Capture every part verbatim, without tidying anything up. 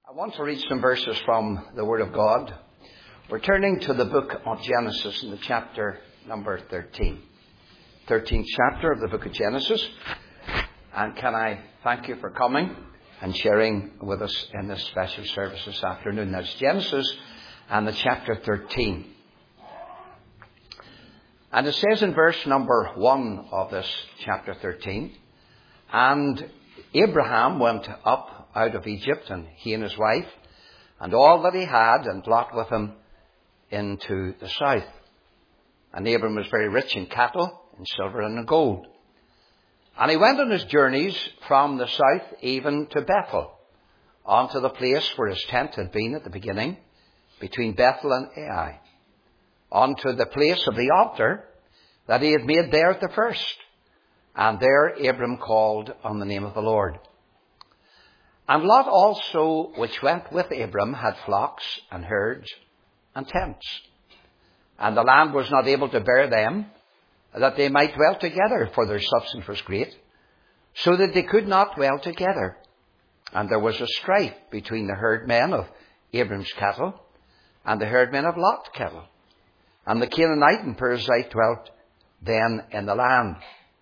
I want to read some verses from the Word of God. We're turning to the book of Genesis in the chapter number thirteen. thirteenth chapter of the book of Genesis. And can I thank you for coming and sharing with us in this special service this afternoon. That's Genesis and the chapter thirteen. And it says in verse number one of this chapter thirteen, and Abraham went up out of Egypt, and he and his wife, and all that he had, and Lot with him, into the south. And Abram was very rich in cattle, in silver and in gold. And he went on his journeys from the south even to Bethel, unto the place where his tent had been at the beginning, between Bethel and Ai, unto the place of the altar that he had made there at the first. And there Abram called on the name of the Lord. And Lot also, which went with Abram, had flocks and herds and tents. And the land was not able to bear them, that they might dwell together, for their substance was great, so that they could not dwell together. And there was a strife between the herdmen of Abram's cattle and the herdmen of Lot's cattle. And the Canaanite and Perizzite dwelt then in the land.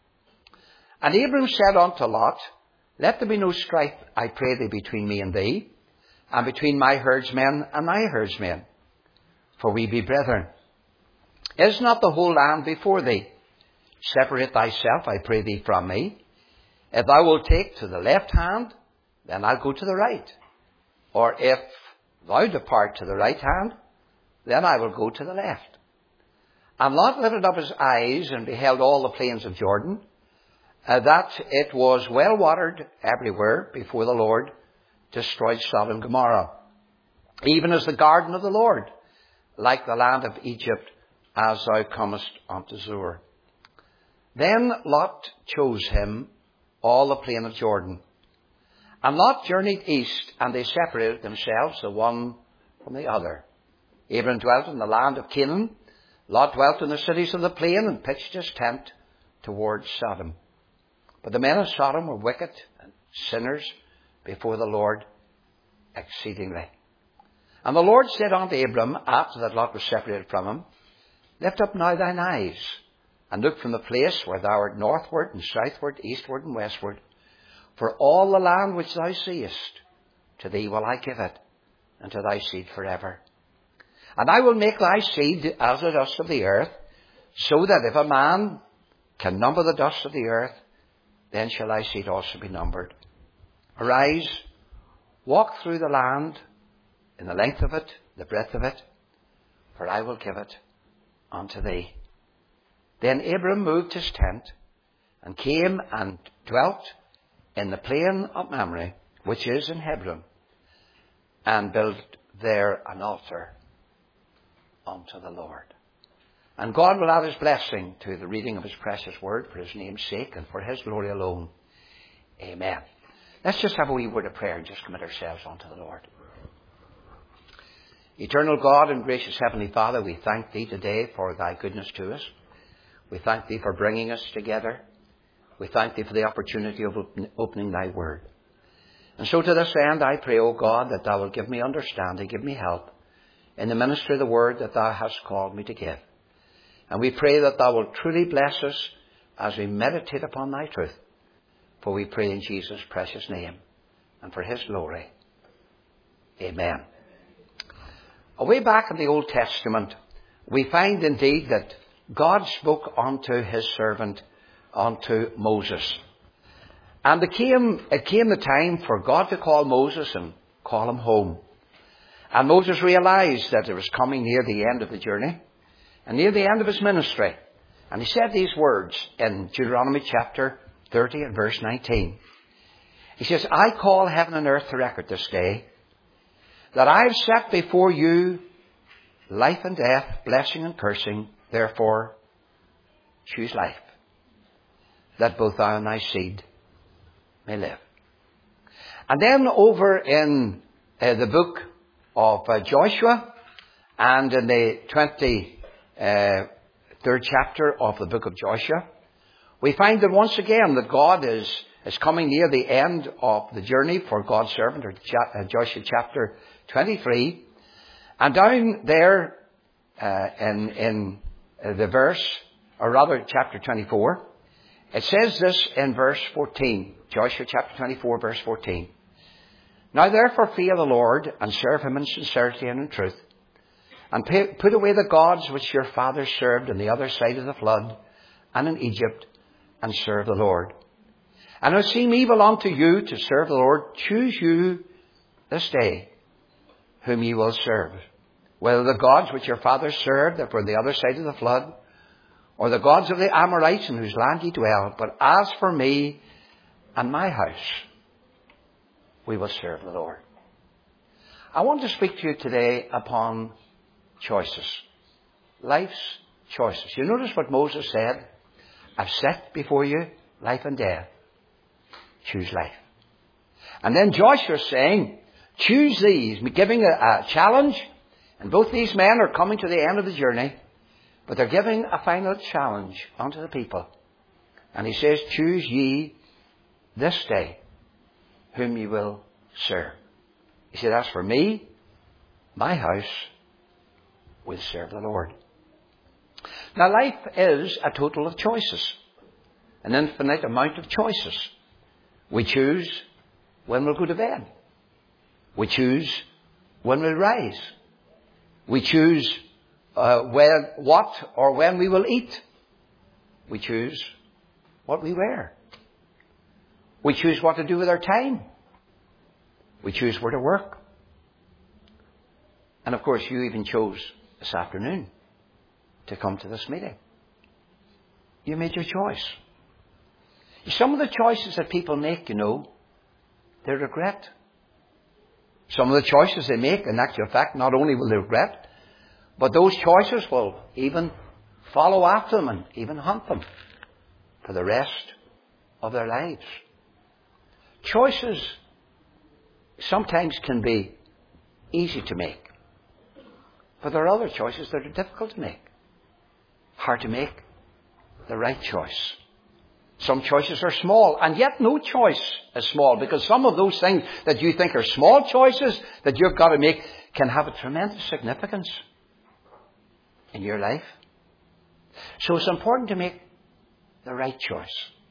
And Abram said unto Lot, let there be no strife, I pray thee, between me and thee, and between my herdsmen and thy herdsmen, for we be brethren. Is not the whole land before thee? Separate thyself, I pray thee, from me. If thou wilt take to the left hand, then I'll go to the right. Or if thou depart to the right hand, then I will go to the left. And Lot lifted up his eyes and beheld all the plains of Jordan, Uh, that it was well watered everywhere before the Lord destroyed Sodom and Gomorrah, even as the garden of the Lord, like the land of Egypt, as thou comest unto Zoar. Then Lot chose him all the plain of Jordan. And Lot journeyed east, and they separated themselves the one from the other. Abram dwelt in the land of Canaan. Lot dwelt in the cities of the plain, and pitched his tent towards Sodom. But the men of Sodom were wicked and sinners before the Lord exceedingly. And the Lord said unto Abram, after that Lot was separated from him, lift up now thine eyes, and look from the place where thou art northward and southward, eastward and westward. For all the land which thou seest, to thee will I give it, and to thy seed forever. And I will make thy seed as the dust of the earth, so that if a man can number the dust of the earth, then shall thy seed also be numbered. Arise, walk through the land, in the length of it, the breadth of it, for I will give it unto thee. Then Abram moved his tent, and came and dwelt in the plain of Mamre, which is in Hebron, and built there an altar unto the Lord. And God will add his blessing to the reading of his precious word for his name's sake and for his glory alone. Amen. Let's just have a wee word of prayer and just commit ourselves unto the Lord. Eternal God and gracious Heavenly Father, we thank thee today for thy goodness to us. We thank thee for bringing us together. We thank thee for the opportunity of opening thy word. And so to this end I pray, O God, that thou wilt give me understanding, give me help in the ministry of the word that thou hast called me to give. And we pray that thou wilt truly bless us as we meditate upon thy truth. For we pray in Jesus' precious name and for his glory. Amen. Away back in the Old Testament, we find indeed that God spoke unto his servant, unto Moses. And it came, it came the time for God to call Moses and call him home. And Moses realized that it was coming near the end of the journey, and near the end of his ministry. And he said these words in Deuteronomy chapter thirty and verse nineteen. He says, I call heaven and earth to record this day, that I have set before you life and death, blessing and cursing. Therefore, choose life, that both thou and thy seed may live. And then over in uh, the book of uh, Joshua, and in the twenty Uh, third chapter of the book of Joshua, we find that once again that God is is coming near the end of the journey for God's servant, or Joshua chapter twenty-three. And down there uh, in, in the verse, or rather chapter twenty-four, it says this in verse fourteen. Joshua chapter twenty-four, verse fourteen. Now therefore fear the Lord, and serve him in sincerity and in truth, and pay, put away the gods which your fathers served on the other side of the flood, and in Egypt, and serve the Lord. And it seem evil unto you to serve the Lord. Choose you this day whom ye will serve, whether the gods which your fathers served that were on the other side of the flood, or the gods of the Amorites in whose land ye dwell. But as for me and my house, we will serve the Lord. I want to speak to you today upon choices. Life's choices. You notice what Moses said? I've set before you life and death. Choose life. And then Joshua is saying, choose these, giving a, a challenge. And both these men are coming to the end of the journey, but they're giving a final challenge unto the people. And he says, choose ye this day whom ye will serve. He said, as for me, my house will serve the Lord. Now life is a total of choices. An infinite amount of choices. We choose when we'll go to bed. We choose when we'll rise. We choose uh, when, what or when we will eat. We choose what we wear. We choose what to do with our time. We choose where to work. And of course, you even chose this afternoon to come to this meeting. You made your choice. Some of the choices that people make, you know, they regret. Some of the choices they make, in actual fact, not only will they regret, but those choices will even follow after them and even haunt them for the rest of their lives. Choices sometimes can be easy to make, but there are other choices that are difficult to make. Hard to make the right choice. Some choices are small, and yet no choice is small, because some of those things that you think are small choices that you've got to make can have a tremendous significance in your life. So it's important to make the right choice.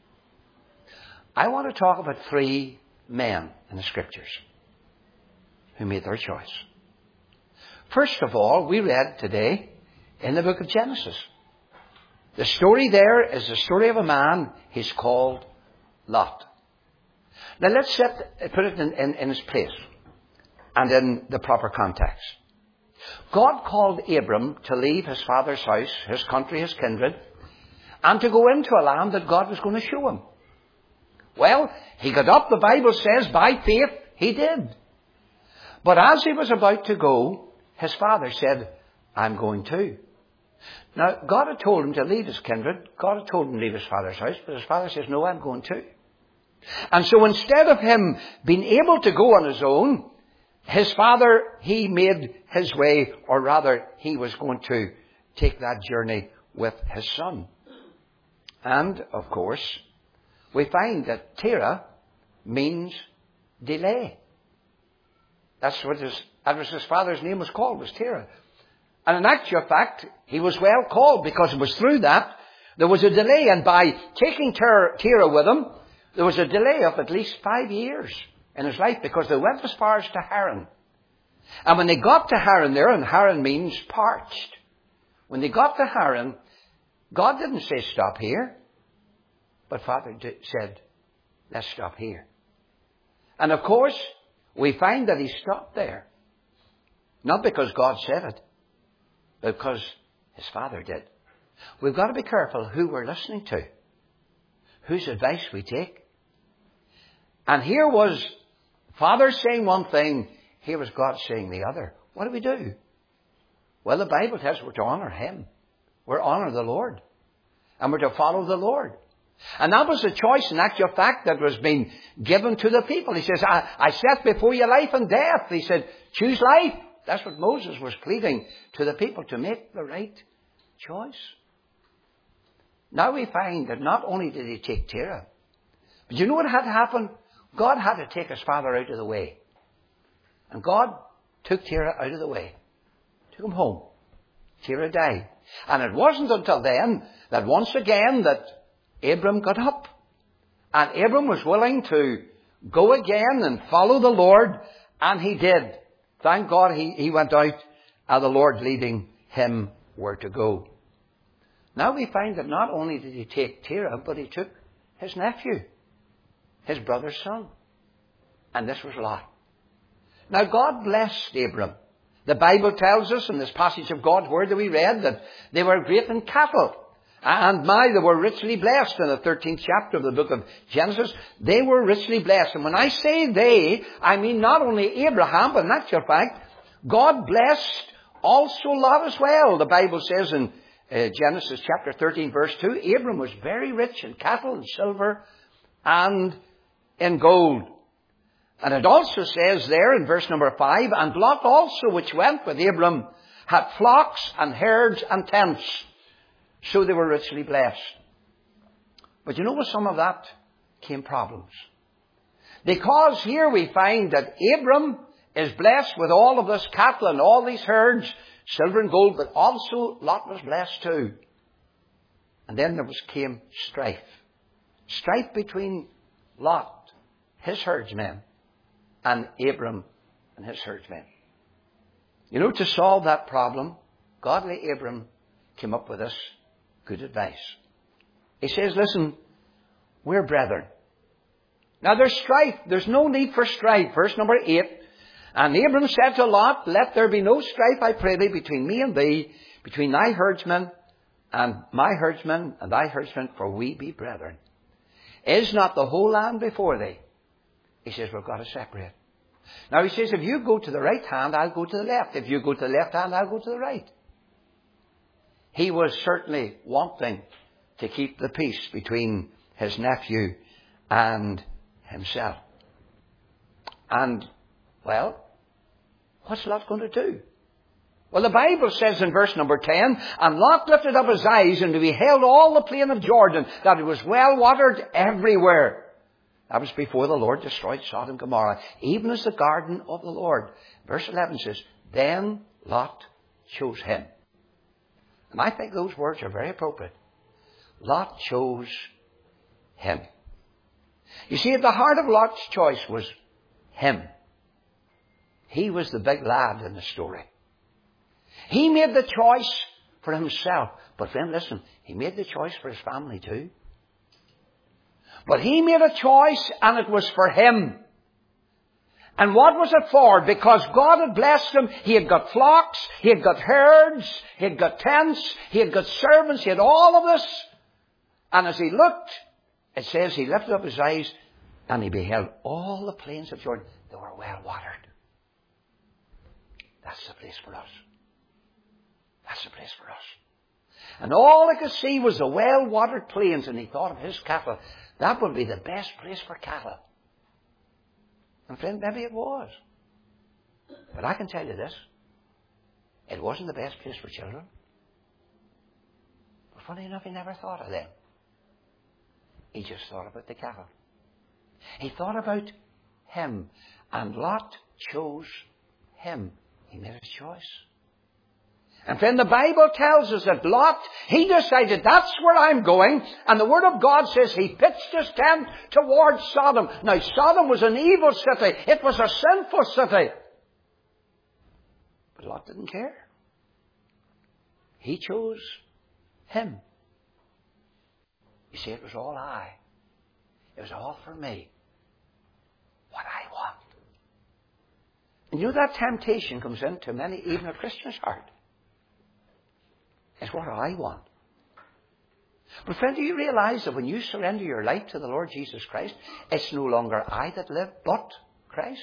I want to talk about three men in the Scriptures who made their choice. First of all, we read today in the book of Genesis. The story there is the story of a man. He's called Lot. Now let's set, put it in, in, in its place and in the proper context. God called Abram to leave his father's house, his country, his kindred, and to go into a land that God was going to show him. Well, he got up, the Bible says, by faith he did. But as he was about to go, his father said, I'm going too. Now, God had told him to leave his kindred. God had told him to leave his father's house. But his father says, no, I'm going too. And so instead of him being able to go on his own, his father, he made his way, or rather, he was going to take that journey with his son. And, of course, we find that Terah means delay. That's what his, that was his father's name was called, was Terah. And in actual fact, he was well called, because it was through that there was a delay. And by taking Terah, Terah with him, there was a delay of at least five years in his life, because they went as far as to Haran. And when they got to Haran there, and Haran means parched. When they got to Haran, God didn't say stop here, but Father said, let's stop here. And of course, we find that he stopped there. Not because God said it, because his father did. We've got to be careful who we're listening to, whose advice we take. And here was Father saying one thing, here was God saying the other. What do we do? Well, the Bible tells us we're to honour him. We're to honour the Lord. And we're to follow the Lord. And that was the choice, in actual fact, that was being given to the people. He says, I, I set before you life and death. He said, choose life. That's what Moses was pleading to the people, to make the right choice. Now we find that not only did he take Terah, But you know what had to happen? God had to take his father out of the way. And God took Terah out of the way. Took him home. Terah died. And it wasn't until then that once again that Abram got up. And Abram was willing to go again and follow the Lord. And he did. Thank God he, he went out and the Lord leading him where to go. Now we find that not only did he take Terah, but he took his nephew, his brother's son. And this was Lot. Now God blessed Abram. The Bible tells us in this passage of God's Word that we read that they were great in cattle. And my, they were richly blessed in the thirteenth chapter of the book of Genesis. They were richly blessed. And when I say they, I mean not only Abraham, but in actual fact, God blessed also Lot as well. The Bible says in uh, Genesis chapter thirteen verse two, Abram was very rich in cattle and silver and in gold. And it also says there in verse number five, and Lot also, which went with Abram, had flocks and herds and tents. So they were richly blessed. But you know, with some of that came problems. Because here we find that Abram is blessed with all of this cattle and all these herds, silver and gold, but also Lot was blessed too. And then there was came strife. Strife between Lot, his herdsmen, and Abram and his herdsmen. You know, to solve that problem, godly Abram came up with this good advice. He says, listen, we're brethren. Now there's strife. There's no need for strife. Verse number eight. And Abram said to Lot, let there be no strife, I pray thee, between me and thee, between thy herdsmen and my herdsmen and thy herdsmen, for we be brethren. Is not the whole land before thee? He says, we've got to separate. Now he says, if you go to the right hand, I'll go to the left. If you go to the left hand, I'll go to the right. He was certainly wanting to keep the peace between his nephew and himself. And, well, what's Lot going to do? Well, the Bible says in verse number ten, and Lot lifted up his eyes and beheld all the plain of Jordan, that it was well watered everywhere. That was before the Lord destroyed Sodom and Gomorrah, even as the garden of the Lord. Verse eleven says, then Lot chose him. And I think those words are very appropriate. Lot chose him. You see, at the heart of Lot's choice was him. He was the big lad in the story. He made the choice for himself. But then listen, he made the choice for his family too. But he made a choice and it was for him. And what was it for? Because God had blessed him. He had got flocks. He had got herds. He had got tents. He had got servants. He had all of this. And as he looked, it says he lifted up his eyes and he beheld all the plains of Jordan. They were well watered. That's the place for us. That's the place for us. And all I could see was the well-watered plains, and he thought of his cattle. That would be the best place for cattle. And friend, maybe it was. But I can tell you this. It wasn't the best place for children. But funny enough, he never thought of them. He just thought about the cattle. He thought about him. And Lot chose him. He made a choice. And friend, the Bible tells us that Lot, he decided that's where I'm going. And the Word of God says he pitched his tent towards Sodom. Now, Sodom was an evil city. It was a sinful city. But Lot didn't care. He chose him. You see, it was all I. It was all for me. What I want. And you know that temptation comes into many, even a Christian's heart. It's what I want. But friend, do you realize that when you surrender your life to the Lord Jesus Christ, it's no longer I that live, but Christ?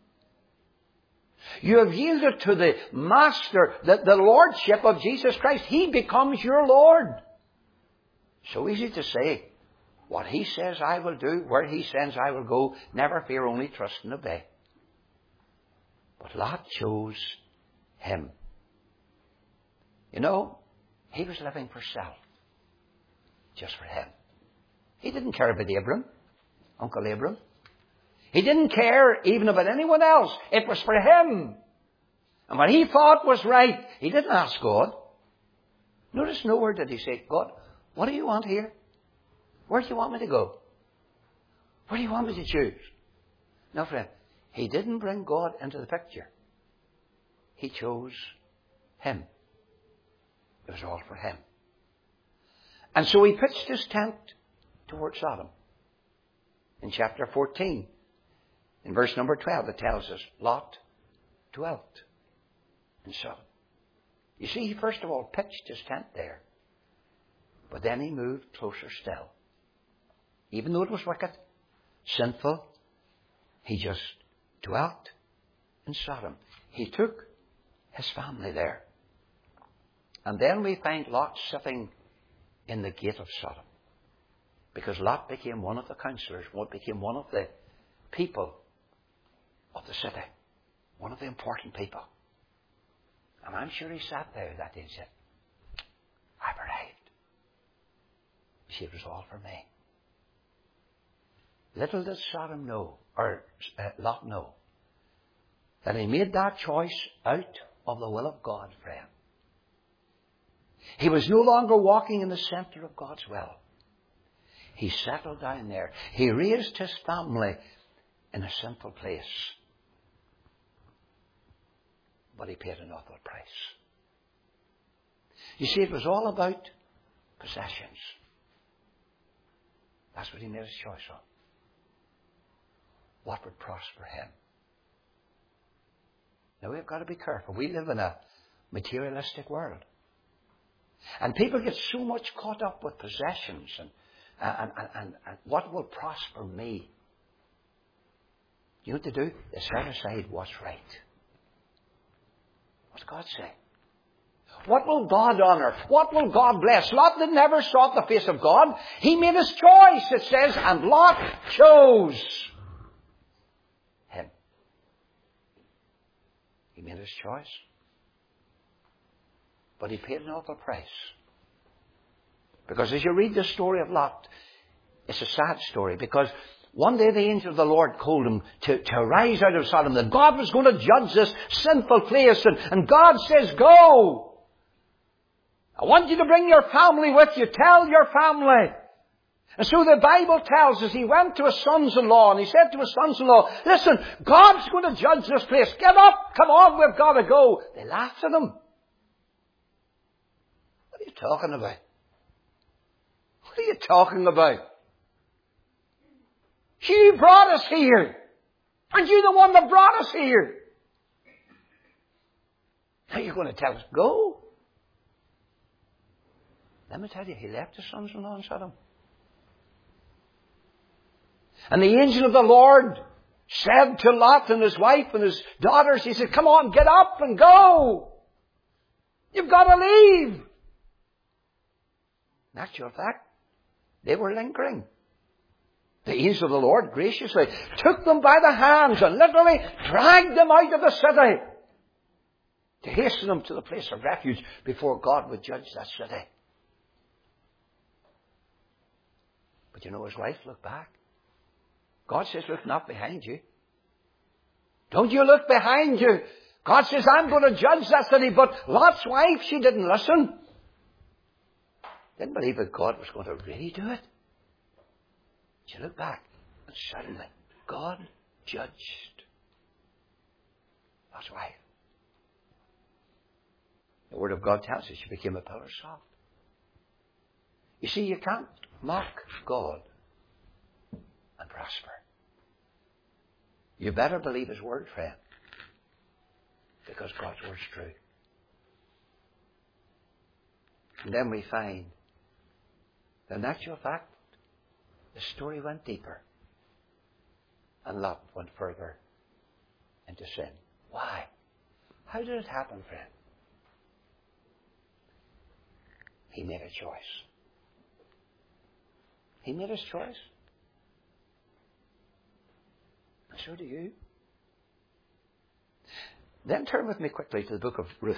You have yielded to the Master, the, the Lordship of Jesus Christ. He becomes your Lord. So easy to say, what He says I will do, where He sends I will go, never fear, only trust and obey. But Lot chose him. You know, he was living for self. Just for him. He didn't care about Abram. Uncle Abram. He didn't care even about anyone else. It was for him. And what he thought was right, he didn't ask God. Notice nowhere did he say, God, what do you want here? Where do you want me to go? Where do you want me to choose? No, friend, he didn't bring God into the picture. He chose him. It was all for him. And so he pitched his tent towards Sodom. In chapter fourteen, in verse number twelve, it tells us, Lot dwelt in Sodom. You see, he first of all pitched his tent there. But then he moved closer still. Even though it was wicked, sinful, he just dwelt in Sodom. He took his family there. And then we find Lot sitting in the gate of Sodom. Because Lot became one of the counselors, became one of the people of the city. One of the important people. And I'm sure he sat there that day and said, I've arrived. You see, it was all for me. Little did Sodom know, or uh, Lot know, that he made that choice out of the will of God, friend. He was no longer walking in the center of God's will. He settled down there. He raised his family in a simple place. But he paid an awful price. You see, it was all about possessions. That's what he made his choice on. What would prosper him? Now we've got to be careful. We live in a materialistic world. And people get so much caught up with possessions and, and, and, and, and what will prosper me. You know what to do? They set aside what's right. What's God say? What will God honour? What will God bless? Lot never sought the face of God. He made his choice, it says, and Lot chose him. He made his choice. But he paid an awful price. Because as you read the story of Lot, it's a sad story. Because one day the angel of the Lord told him to, to rise out of Sodom, that God was going to judge this sinful place. And, and God says, go. I want you to bring your family with you. Tell your family. And so the Bible tells us he went to his sons-in-law and he said to his sons-in-law, listen, God's going to judge this place. Get up. Come on, we've got to go. They laughed at him. What are you talking about? What are you talking about? You brought us here. Aren't you the one that brought us here? Now you're going to tell us, go. Let me tell you, he left his sons-in-law in Sodom. And the angel of the Lord said to Lot and his wife and his daughters, he said, come on, get up and go. You've got to leave. In actual fact, they were lingering. The angel of the Lord graciously took them by the hands and literally dragged them out of the city to hasten them to the place of refuge before God would judge that city. But you know, his wife looked back. God says, look not behind you. Don't you look behind you. God says, I'm going to judge that city. But Lot's wife, she didn't listen. Didn't believe that God was going to really do it. She looked back, and suddenly God judged Lot's wife. The Word of God tells us she became a pillar of salt. You see, you can't mock God and prosper. You better believe His Word, friend, because God's Word's true. And then we find that in actual fact, the story went deeper. And Lot went further into sin. Why? How did it happen, friend? He made a choice. He made his choice. And so do you. Then turn with me quickly to the book of Ruth.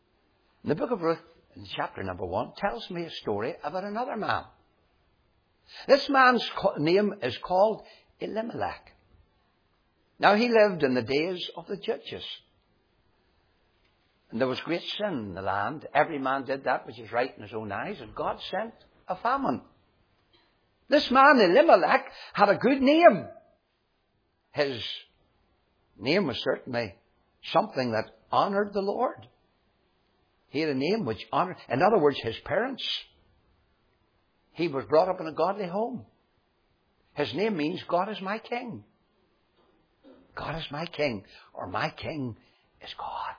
And the book of Ruth, in chapter number one, tells me a story about another man. This man's name is called Elimelech. Now he lived in the days of the judges. And there was great sin in the land. Every man did that which is right in his own eyes, and God sent a famine. This man Elimelech had a good name. His name was certainly something that honoured the Lord. He had a name which honoured, in other words, his parents. He was brought up in a godly home. His name means God is my king. God is my king, or my king is God.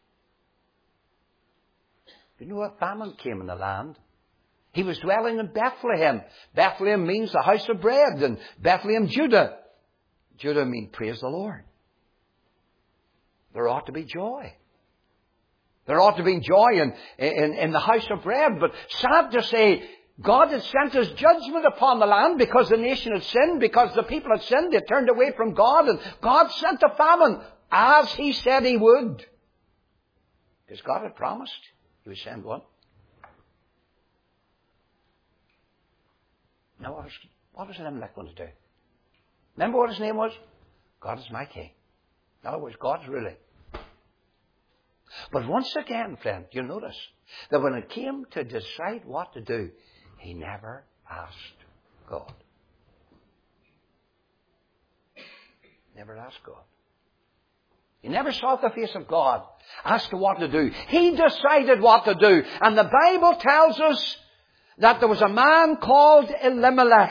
You know what? Famine came in the land. He was dwelling in Bethlehem. Bethlehem means the house of bread, and Bethlehem, Judah. Judah means praise the Lord. There ought to be joy. There ought to be joy in, in, in the house of bread. But sad to say, God had sent His judgment upon the land because the nation had sinned, because the people had sinned. They turned away from God, and God sent a famine as He said He would. Because God had promised He would send one. Now what was, what was Elimelech going to do? Remember what his name was? God is my king. In other words, God's ruling. But once again, friend, you'll notice that when it came to decide what to do, he never asked God. Never asked God. He never sought the face of God as to what to do. He decided what to do. And the Bible tells us that there was a man called Elimelech.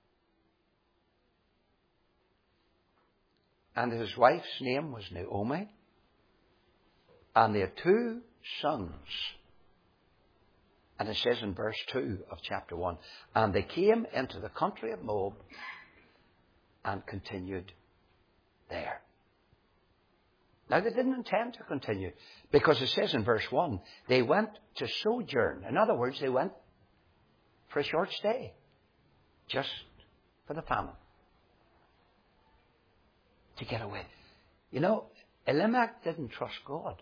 And his wife's name was Naomi. And they had two sons. And it says in verse two of chapter one, and they came into the country of Moab and continued there. Now they didn't intend to continue, because it says in verse one, they went to sojourn. In other words, they went for a short stay, just for the famine, to get away. You know, Elimelech didn't trust God.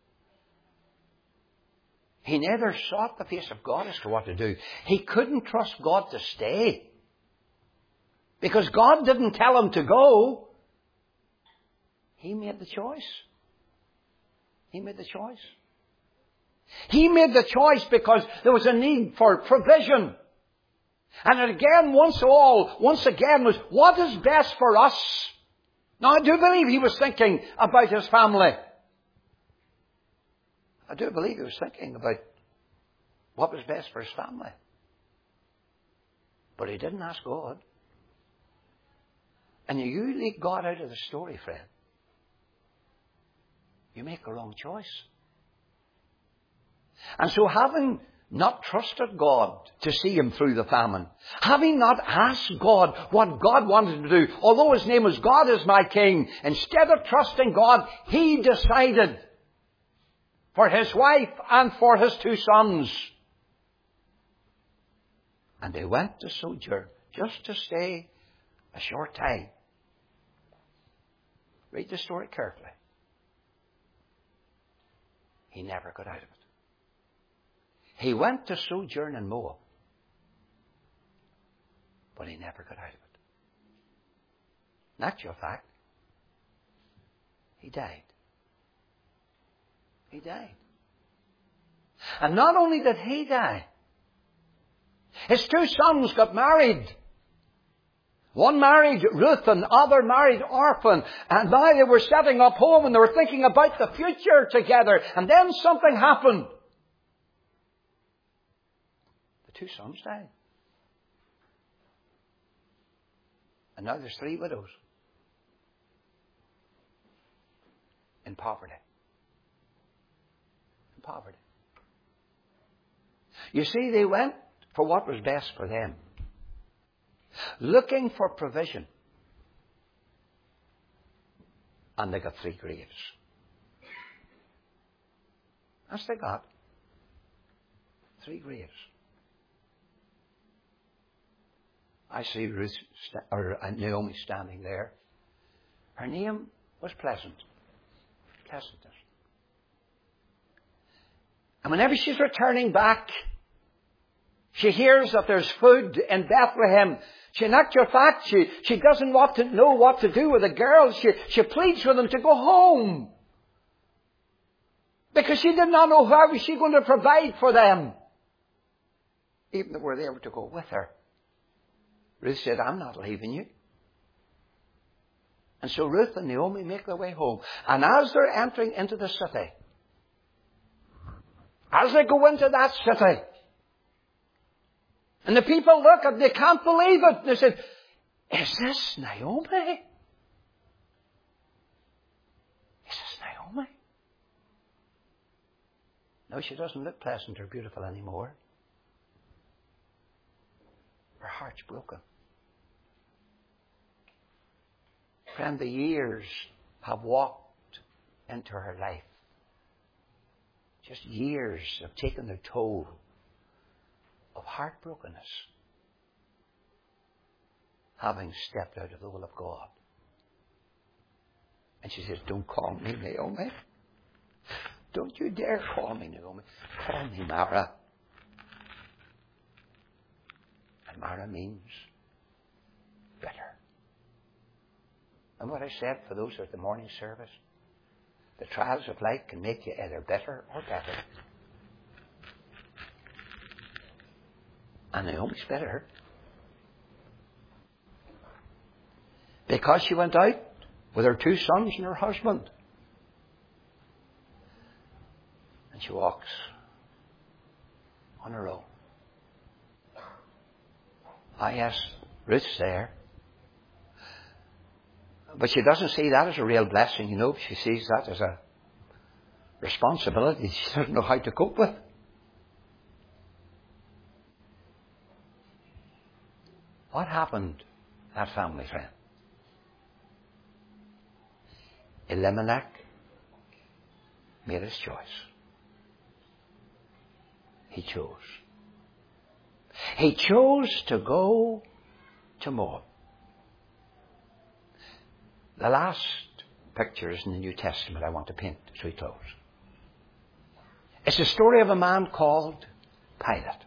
He neither sought the face of God as to what to do. He couldn't trust God to stay, because God didn't tell him to go. He made the choice. He made the choice. He made the choice because there was a need for provision. And it again, once all, once again was, what is best for us? Now, I do believe he was thinking about his family. I do believe he was thinking about what was best for his family. But he didn't ask God. And you leave God out of the story, friend, you make a wrong choice. And so, having not trusted God to see him through the famine, having not asked God what God wanted to do, although his name was God is my king, instead of trusting God, he decided for his wife and for his two sons. And they went to sojourn, just to stay a short time. Read the story carefully. He never got out of it. He went to sojourn in Moab, but he never got out of it. In actual fact, he died. He died. And not only did he die, his two sons got married. One married Ruth and the other married Orphan. And now they were setting up home and they were thinking about the future together. And then something happened. The two sons died. And now there's three widows in poverty. In poverty. You see, they went for what was best for them, looking for provision. And they got three graves. That's what they got. Three graves. I see Ruth st- or Naomi standing there. Her name was Pleasant. Pleasantness. And whenever she's returning back She hears that there's food in Bethlehem. She, in actual fact, she, she doesn't want to know what to do with the girls. She, she pleads with them to go home. Because she did not know how was she going to provide for them. Even if were they were to go with her. Ruth said, I'm not leaving you. And so Ruth and Naomi make their way home. And as they're entering into the city, as they go into that city, and the people look and they can't believe it. They said, is this Naomi? Is this Naomi? No, she doesn't look pleasant or beautiful anymore. Her heart's broken. Friend, the years have walked into her life. Just years have taken their toll of heartbrokenness, having stepped out of the will of God. And she says, don't call me Naomi. Don't you dare call me Naomi. Call me Mara. And Mara means bitter. And what I said for those at the morning service, the trials of life can make you either bitter or better. And Naomi's bitter. Because she went out with her two sons and her husband. And she walks on her own. Ah, yes, Ruth's there. But she doesn't see that as a real blessing, you know. She sees that as a responsibility she doesn't know how to cope with. What happened to that family, friend? Elimelech made his choice. He chose. He chose to go to Moab. The last pictures in the New Testament I want to paint as we close. It's the story of a man called Pilate.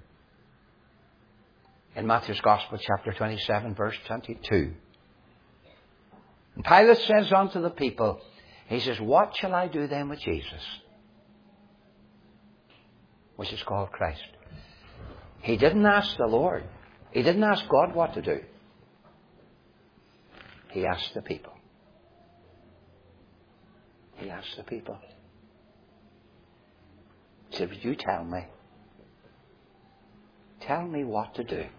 In Matthew's Gospel, chapter twenty-seven, verse twenty-two. And Pilate says unto the people, he says, what shall I do then with Jesus? Which is called Christ. He didn't ask the Lord. He didn't ask God what to do. He asked the people. He asked the people. He said, would you tell me? Tell me what to do.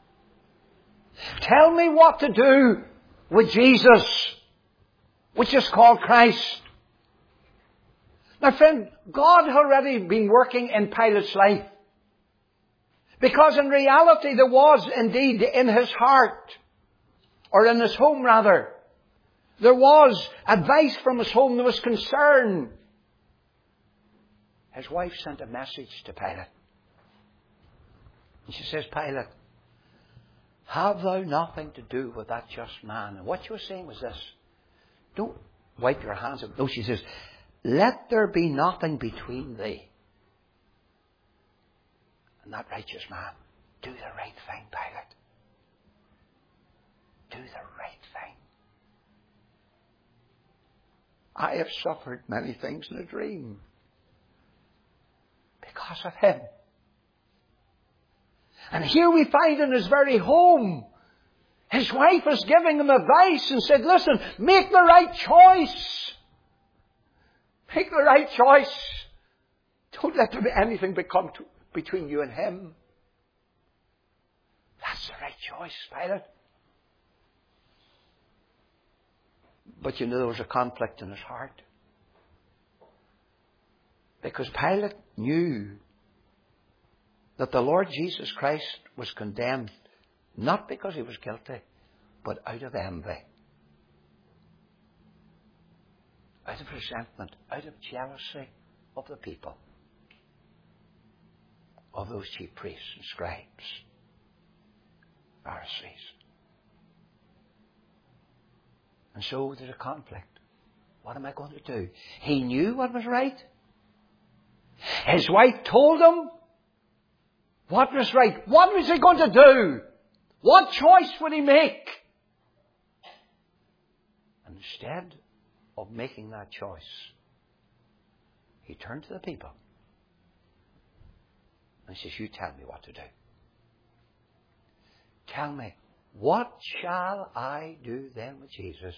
Tell me what to do with Jesus, which is called Christ. Now friend, God had already been working in Pilate's life. Because in reality there was indeed in his heart, or in his home rather, there was advice from his home, there was concern. His wife sent a message to Pilate. And she says, Pilate, have thou nothing to do with that just man? And what she was saying was this. Don't wipe your hands. No, she says, let there be nothing between thee and that righteous man. Do the right thing, Pilate. Do the right thing. I have suffered many things in a dream because of him. And here we find in his very home, his wife is giving him advice and said, listen, make the right choice. Make the right choice. Don't let there be anything become to, between you and him. That's the right choice, Pilate. But you know, there was a conflict in his heart. Because Pilate knew that the Lord Jesus Christ was condemned not because he was guilty, but out of envy, out of resentment, out of jealousy of the people, of those chief priests and scribes, Pharisees. And so there's a conflict. What am I going to do? He knew what was right. His wife told him What was right? What was he going to do? What choice would he make? And instead of making that choice, he turned to the people and he says, you tell me what to do. Tell me, what shall I do then with Jesus,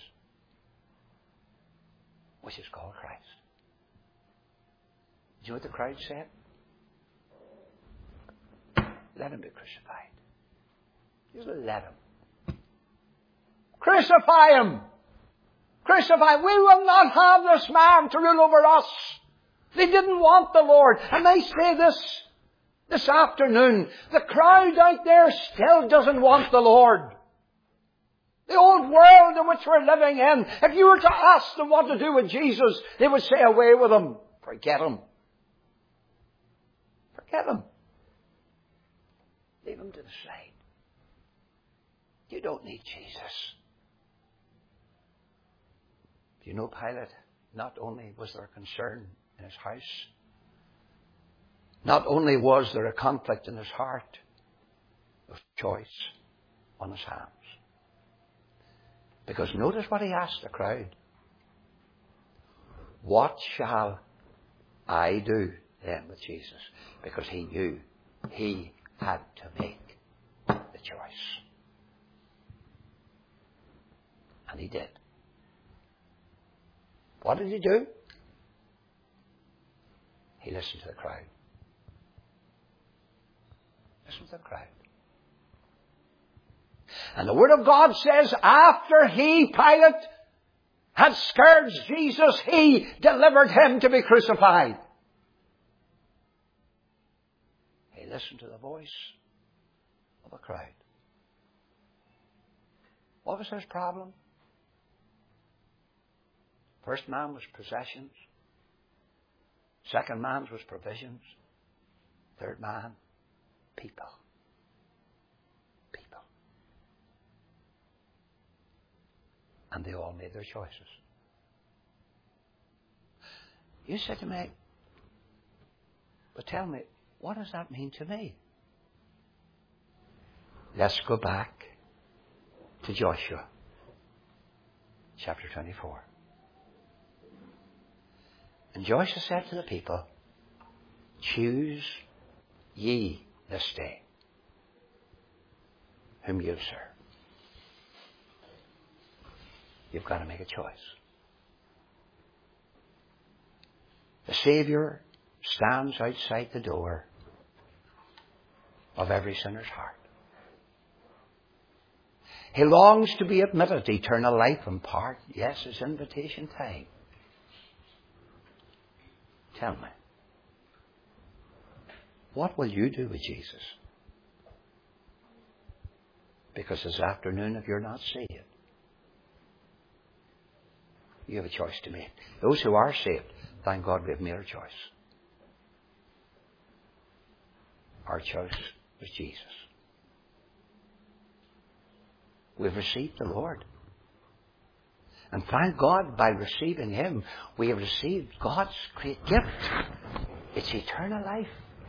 which is called Christ? Do you know what the crowd said? Let him be crucified. Just let him. Crucify him! Crucify! We will not have this man to rule over us. They didn't want the Lord. And I say this this afternoon, the crowd out there still doesn't want the Lord. The old world in which we're living in, if you were to ask them what to do with Jesus, they would say, away with him. Forget him. Forget him. Leave him to the side. You don't need Jesus. Do you know, Pilate, not only was there concern in his house, not only was there a conflict in his heart, there was choice on his hands. Because notice what he asked the crowd. What shall I do then with Jesus? Because he knew he had to make the choice. And he did. What did he do? He listened to the crowd. Listen to the crowd. And the Word of God says, after he, Pilate, had scourged Jesus, he delivered him to be crucified. He listened to the voice of a crowd. What was his problem? First man was possessions. Second man was provisions. Third man, people. People. And they all made their choices. You said to me, but tell me, what does that mean to me? Let's go back to Joshua, chapter twenty-four. And Joshua said to the people, choose ye this day whom you'll serve. You've got to make a choice. The Savior stands outside the door of every sinner's heart. He longs to be admitted to eternal life and part. Yes, it's invitation time. Tell me, what will you do with Jesus? Because this afternoon, if you're not saved, you have a choice to make. Those who are saved, thank God we've made our choice. Our choice was Jesus. We've received the Lord. And thank God, by receiving him, we have received God's great gift. It's eternal life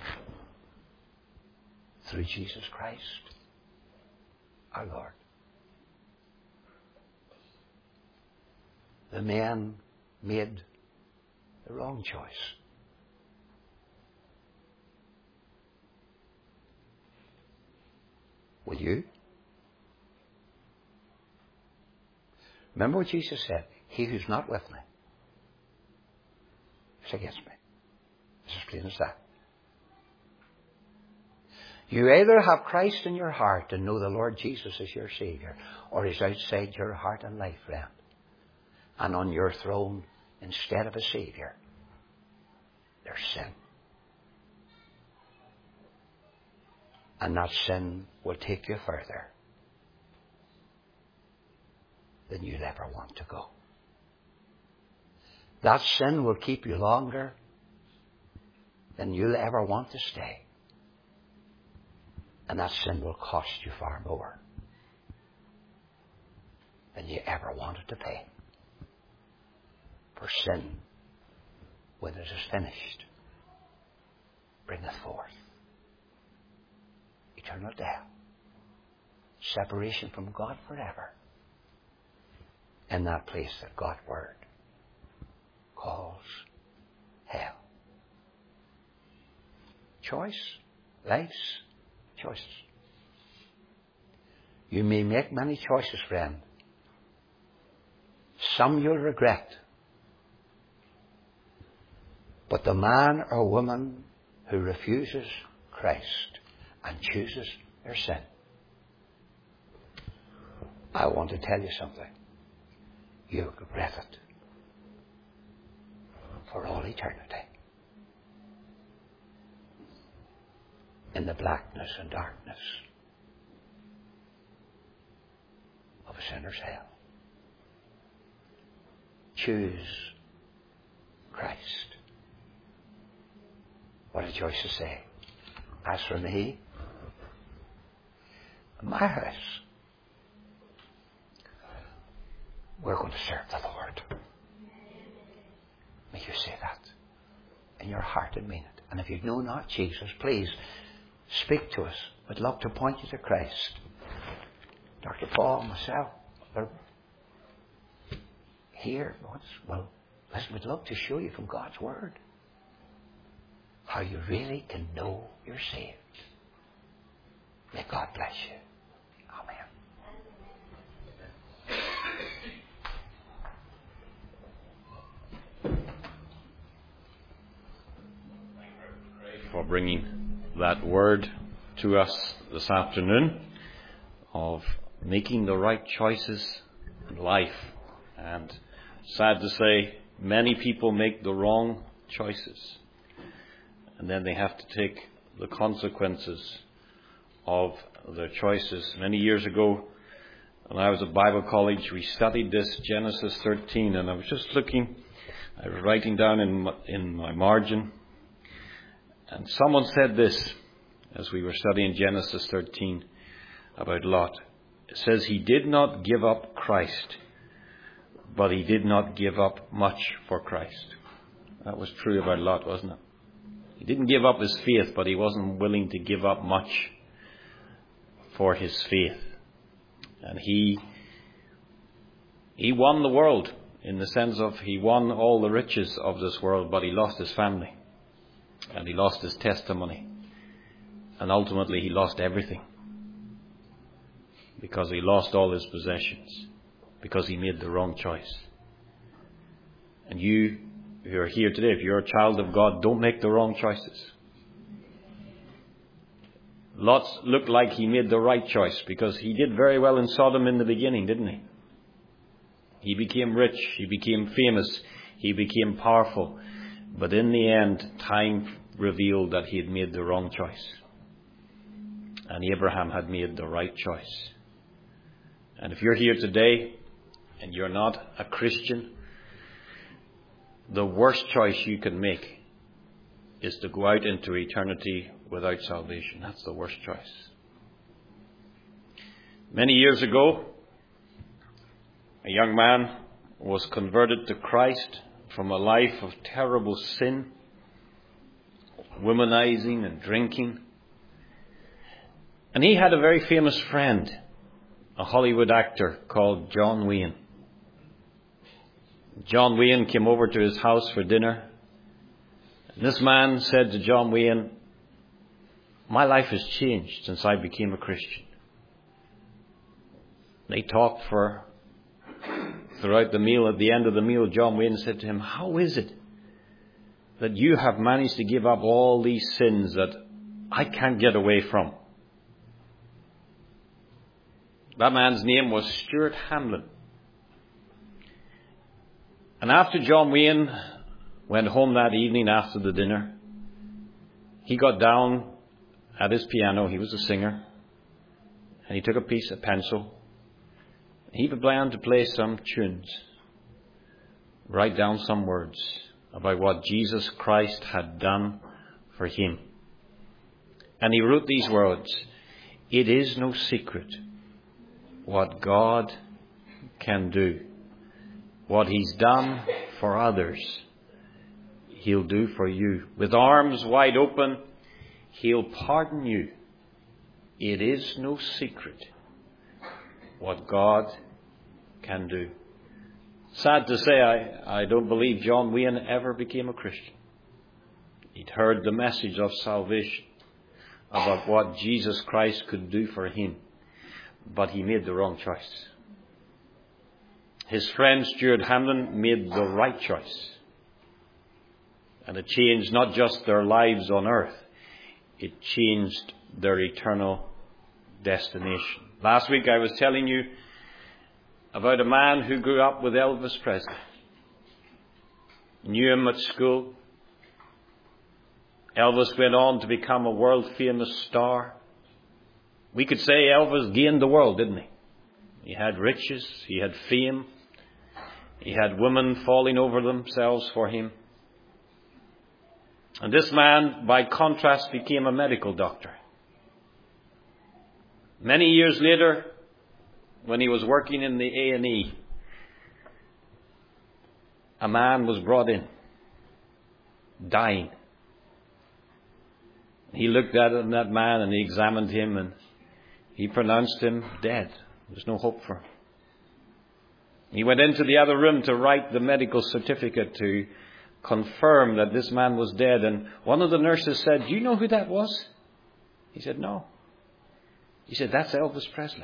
through Jesus Christ, our Lord. The man made the wrong choice. Will you? Remember what Jesus said, he who's not with me is against me. It's as plain as that. You either have Christ in your heart and know the Lord Jesus is your Saviour, or he's outside your heart and life, friend. And on your throne, instead of a Saviour, there's sin. And that sin will take you further than you'll ever want to go. That sin will keep you longer than you'll ever want to stay. And that sin will cost you far more than you ever wanted to pay. For sin, when it is finished, bringeth forth eternal death, separation from God forever, in that place that God's Word calls hell. Choice, life's choices. You may make many choices, friend. Some you'll regret. But the man or woman who refuses Christ and chooses their sin, I want to tell you something. You'll regret it for all eternity. In the blackness and darkness of a sinner's hell. Choose Christ. What did Joyce say? As for me, and my house, we're going to serve the Lord. May you say that in your heart and mean it. And if you know not Jesus, please speak to us. We'd love to point you to Christ. Doctor Paul, myself, they're here. Well, listen, we'd love to show you from God's Word how you really can know you're saved. May God bless you. Amen. For bringing that word to us this afternoon of making the right choices in life. And sad to say, many people make the wrong choices. And then they have to take the consequences of their choices. Many years ago, when I was at Bible college, we studied this, Genesis thirteen, and I was just looking, I was writing down in my, in my margin, and someone said this, as we were studying Genesis thirteen, about Lot. It says, he did not give up Christ, but he did not give up much for Christ. That was true about Lot, wasn't it? He didn't give up his faith, but he wasn't willing to give up much for his faith. And he he won the world in the sense of he won all the riches of this world, but he lost his family. And he lost his testimony. And ultimately he lost everything. Because he lost all his possessions. Because he made the wrong choice. And you who are here today, if you're a child of God, don't make the wrong choices. Lot looked like he made the right choice because he did very well in Sodom in the beginning, didn't he? He became rich, he became famous, he became powerful. But in the end, time revealed that he had made the wrong choice. And Abraham had made the right choice. And if you're here today and you're not a Christian, the worst choice you can make is to go out into eternity without salvation. That's the worst choice. Many years ago, a young man was converted to Christ from a life of terrible sin, womanizing and drinking. And he had a very famous friend, a Hollywood actor called John Wayne. John Wayne came over to his house for dinner. And this man said to John Wayne, my life has changed since I became a Christian. They talked for throughout the meal. At the end of the meal, John Wayne said to him, how is it that you have managed to give up all these sins that I can't get away from? That man's name was Stuart Hamlin. And after John Wayne went home that evening after the dinner, he got down at his piano. He was a singer. And he took a piece of pencil. He began to play some tunes. Write down some words about what Jesus Christ had done for him. And he wrote these words, it is no secret what God can do. What he's done for others, he'll do for you. With arms wide open, he'll pardon you. it is no secret what God can do. Sad to say, I, I don't believe John Wayne ever became a Christian. He'd heard the message of salvation about what Jesus Christ could do for him, but he made the wrong choice. His friend Stuart Hamlin made the right choice. And it changed not just their lives on earth, it changed their eternal destination. Last week I was telling you about a man who grew up with Elvis Presley. Knew him at school. Elvis went on to become a world-famous star. We could say Elvis gained the world, didn't he? He had riches, he had fame, he had women falling over themselves for him. And this man, by contrast, became a medical doctor. Many years later, when he was working in the A and E, a man was brought in, dying. He looked at that man and he examined him and he pronounced him dead. There's no hope for him. He went into the other room to write the medical certificate to confirm that this man was dead. And one of the nurses said, "Do you know who that was?" He said, "No." He said, "That's Elvis Presley."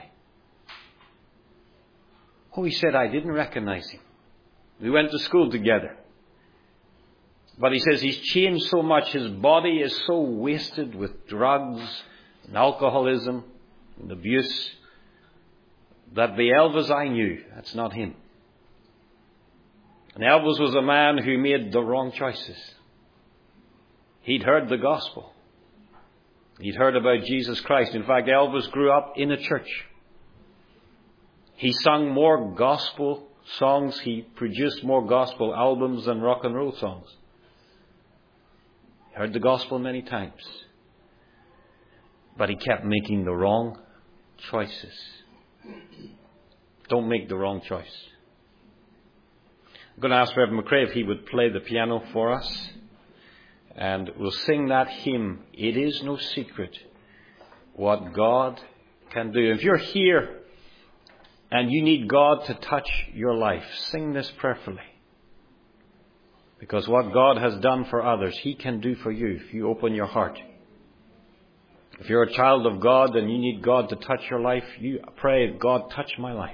Oh, he said, "I didn't recognize him. We went to school together." But he says he's changed so much. His body is so wasted with drugs and alcoholism and abuse that the Elvis I knew, that's not him. And Elvis was a man who made the wrong choices. He'd heard the gospel. He'd heard about Jesus Christ. In fact, Elvis grew up in a church. He sung more gospel songs. He produced more gospel albums than rock and roll songs. He heard the gospel many times. But he kept making the wrong choices. Don't make the wrong choice. I'm going to ask Reverend McRae if he would play the piano for us. And we'll sing that hymn, "It Is No Secret What God Can Do." If you're here and you need God to touch your life, sing this prayerfully. Because what God has done for others, He can do for you if you open your heart. If you're a child of God and you need God to touch your life, you pray, "God, touch my life."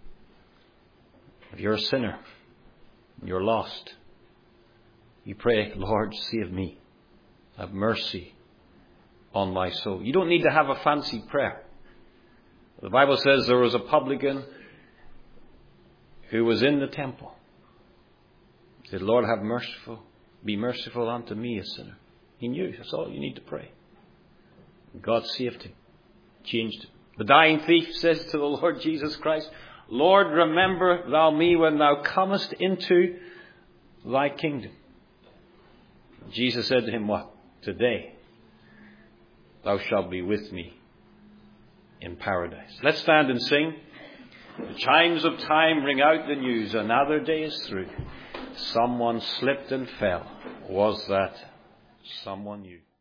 If you're a sinner, you're lost, you pray, "Lord, save me. Have mercy on my soul." You don't need to have a fancy prayer. The Bible says there was a publican who was in the temple. He said, "Lord, have merciful, be merciful unto me, a sinner." He knew that's all you need to pray. God saved him, changed him. The dying thief says to the Lord Jesus Christ, "Lord, remember thou me when thou comest into thy kingdom." Jesus said to him, what? "Today thou shalt be with me in paradise." Let's stand and sing. The chimes of time ring out the news. Another day is through. Someone slipped and fell. Was that someone you?